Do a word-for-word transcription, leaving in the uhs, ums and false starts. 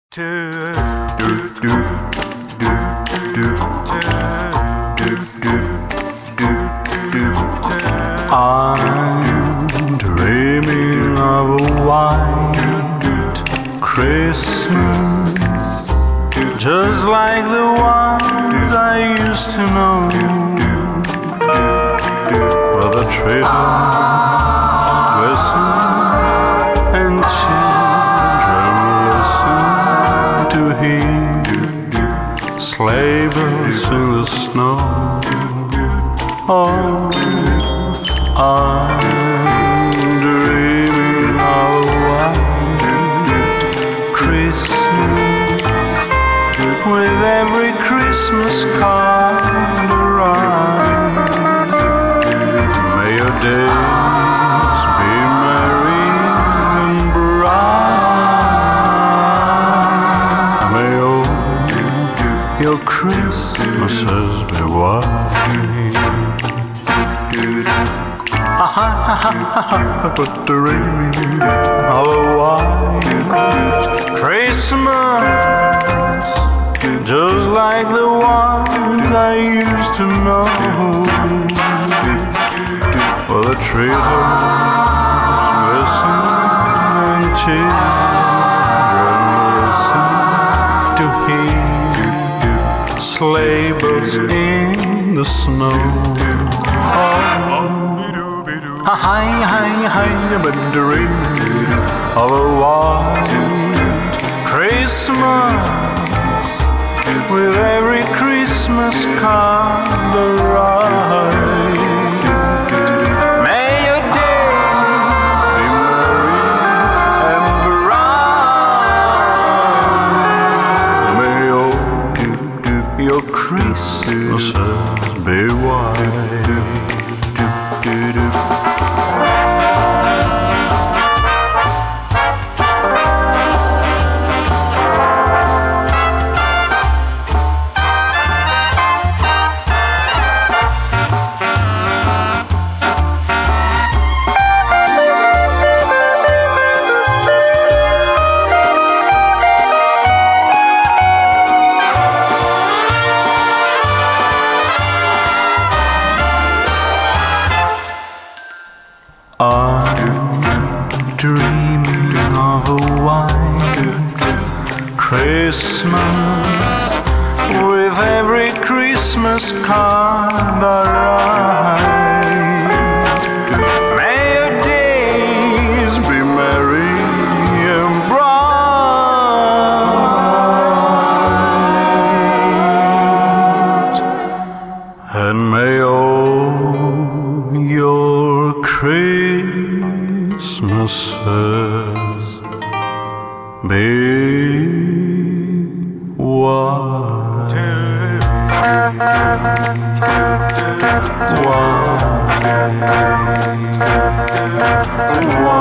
I'm dreaming of a white Christmas, just like the ones I used to know, where the treetops glisten and children listen to hear sleigh bells in the snow. Oh, I'm dreaming of a white Christmas, with every Christmas card arrive. May your days be merry and bright. May all your Christmases be white. But dreaming of a white Christmas, just like the ones I used to know, where the treetops listen and children listen to hear sleigh bells in the snow. Oh, hi, hi, hi, but dreaming of a white Christmas, with every Christmas card arrive. May your days be merry and bright. May all your Christmases be white. I'm dreaming of a white Christmas, with every Christmas card arrive. May your days be merry and bright, and may all your Christmases be white. White. White.